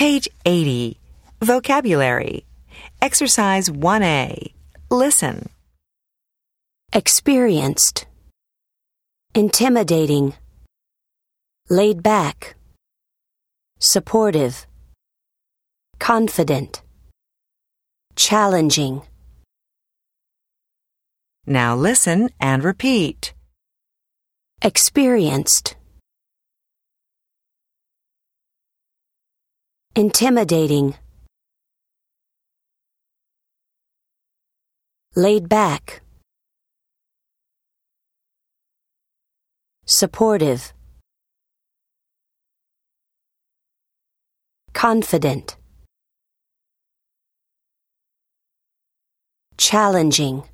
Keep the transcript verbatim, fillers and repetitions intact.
Page eighty. Vocabulary. Exercise one A. Listen. Experienced, intimidating, laid back, supportive, confident, challenging. Now listen and repeat. Experienced, intimidating, laid back, supportive, confident, challenging.